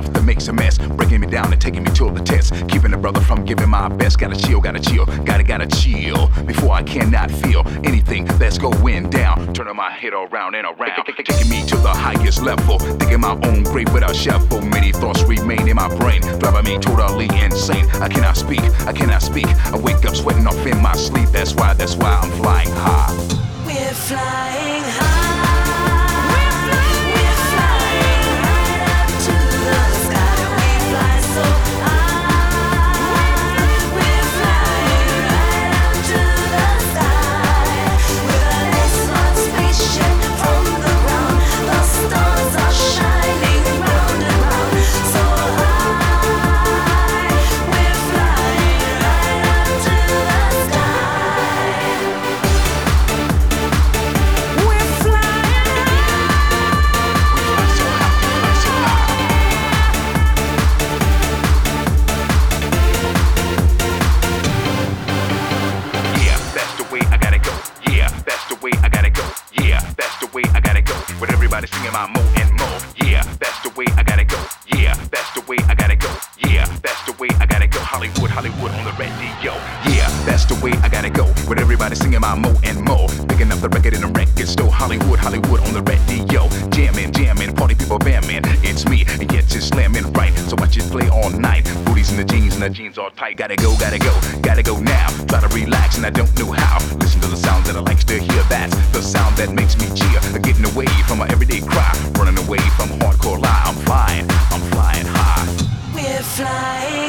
stuff that makes a mess, breaking me down and taking me to the test, keeping a brother from giving my best. Gotta chill, gotta chill, gotta chill before I cannot feel anything that's going down. Turning my head around and around, taking me to the highest level, digging my own grave without shovel. Many thoughts remain in my brain, driving me totally insane. I cannot speak, I cannot speak. I wake up sweating off in my sleep. That's why I'm flying high. We're flying high. Singing my more and more. Yeah, that's the way I gotta go. Yeah, that's the way I gotta go. Yeah, that's the way I gotta go. Hollywood, Hollywood on the radio. Yeah, that's the way I gotta go. With everybody singing my more and more. Picking up the record in the record store. Hollywood, Hollywood on the radio. Jamming, jamming, party people bamming. It's me, and yet just slamming right. So I just play all night. Booties in the jeans, and the jeans all tight. Gotta go, gotta go, gotta go now. Try to relax, and I don't know how. Listen to the sound that I like to hear. That's the sound that makes me cheer. Getting away from my everyday cry. Running away from hardcore lie. I'm flying high. We're flying.